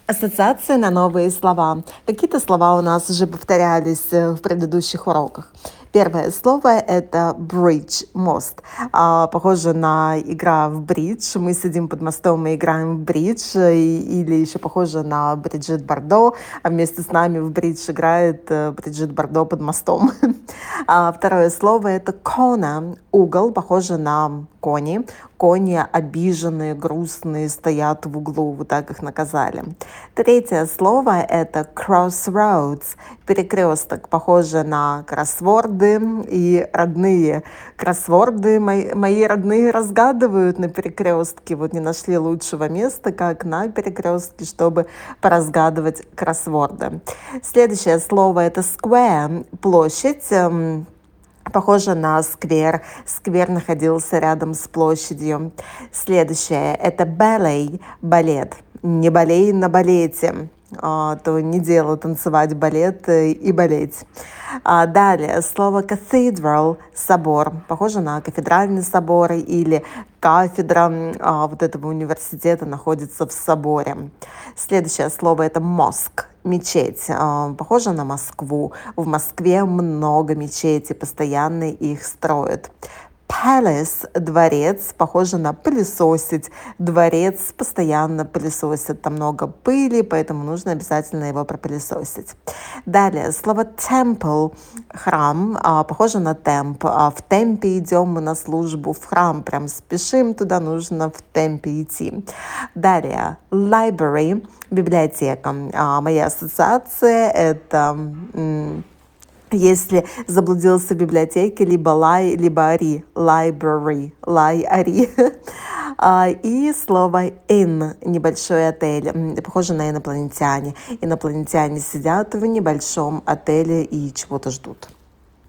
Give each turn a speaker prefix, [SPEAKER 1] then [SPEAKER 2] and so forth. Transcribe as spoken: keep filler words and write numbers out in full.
[SPEAKER 1] Ассоциации на новые слова. Какие-то слова у нас уже повторялись э, в предыдущих уроках. Первое слово — это bridge, мост. А, похоже на игра в бридж. Мы сидим под мостом и играем в бридж. э, и- Или еще похоже на Бриджит Бардо, а вместе с нами в бридж играет э, Бриджит Бардо под мостом. А, второе слово — это кона, угол, похоже на кони. Кони обиженные, грустные, стоят в углу, вот так их наказали. Третье слово — это crossroads, перекресток, похоже на кроссворды и родные. Кроссворды мои, мои родные разгадывают на перекрестке, вот не нашли лучшего места, как на перекрестке, чтобы поразгадывать кроссворды. Следующее слово — это square, площадь. эм, Похоже на сквер. Сквер находился рядом с площадью. Следующее — это ballet, балет. Не болей на балете, а, то не дело танцевать балет э, и болеть. А, далее слово cathedral, собор. Похоже на кафедральный собор или кафедра м, а, вот этого университета находится в соборе. Следующее слово — это mosque, мечеть. А, похоже на Москву. В Москве много мечетей, постоянно их строят. Palace — дворец, похоже на пылесосить. Дворец постоянно пылесосит, там много пыли, поэтому нужно обязательно его пропылесосить. Далее, слово temple — храм, а, похоже на темп. А в темпе идем мы на службу в храм, прям спешим туда, нужно в темпе идти. Далее, library — библиотека. А, моя ассоциация — это м, если заблудился в библиотеке, либо лай, либо ари, library, лай, ари. А, И слово inn, небольшой отель, М, похоже на инопланетяне. Инопланетяне сидят в небольшом отеле и чего-то ждут.